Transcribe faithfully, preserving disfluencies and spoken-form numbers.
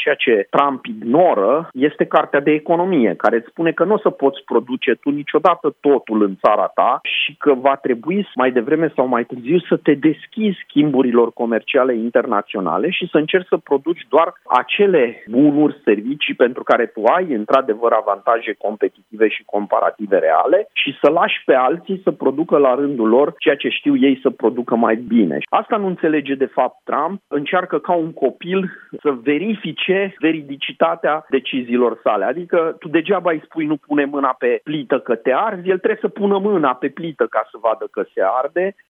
Ceea ce Trump ignoră este Cartea de Economie, care îți spune că nu o să poți produce tu niciodată totul în țara ta și că va trebui mai devreme sau mai târziu să te deschizi schimburilor comerciale internaționale și să încerci să produci doar acele bunuri, servicii pentru care tu ai într-adevăr avantaje competitive și comparative reale și să lași pe alții să producă la rândul lor ceea ce știu ei să producă mai bine. Asta nu înțelege de fapt Trump, încearcă ca un copil să verifice veridicitatea deciziilor sale. Adică tu degeaba îi spui nu pune mâna pe plită că te arzi, el trebuie să pună mâna pe plită ca să vadă că se arde